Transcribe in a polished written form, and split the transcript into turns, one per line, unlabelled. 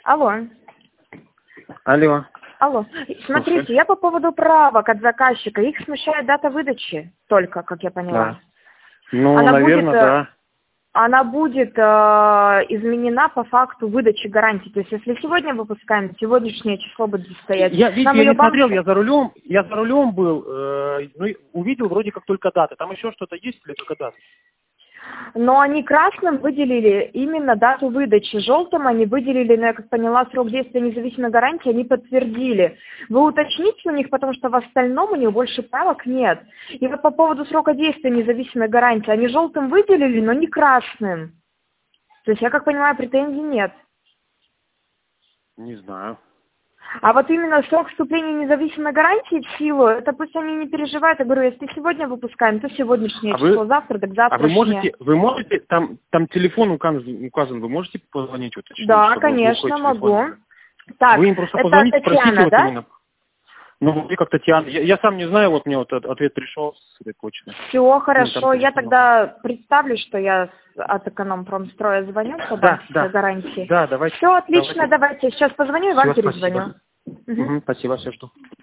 Алло.
Алло.
Алло. Смотрите, я по поводу правок от заказчика. Их смущает дата выдачи только, как я поняла.
Да. Ну,
Она
наверное,
будет,
да.
Она будет изменена по факту выдачи гарантии. То есть, если сегодня выпускаем, сегодняшнее число будет стоять.
Видите,
Нам
я
ее
не смотрел,
банк...
я за рулем был, ну, и увидел вроде как только даты. Там еще что-то есть или только даты?
Но они красным выделили именно дату выдачи. Желтым они выделили, ну, я как поняла, срок действия независимой гарантии, они подтвердили. Вы уточните у них, потому что в остальном у них больше правок нет. И вот по поводу срока действия независимой гарантии, они желтым выделили, но не красным. То есть, я как понимаю, претензий нет.
Не знаю.
А вот именно срок вступления независимой гарантии в силу, это пусть они не переживают. Я говорю, если сегодня выпускаем, то сегодняшнее число, завтра, так завтрашнее.
Вы можете, там телефон указан, вы можете позвонить, уточнить?
Да, конечно, могу. Так,
Вы им просто
это
позвоните,
Татьяна,
спросите вот
да?
именно. Ну, вы как Татьяна. Я сам не знаю, вот мне вот ответ пришел с этой почты.
Все, хорошо.
там
Я
телефон.
тогда представлю, что я от Экономпромстроя звоню по банковской гарантии.
Да, давайте.
Все, отлично, давайте. Сейчас позвоню и вам
Все,
перезвоню.
спасибо. Спасибо, все жду.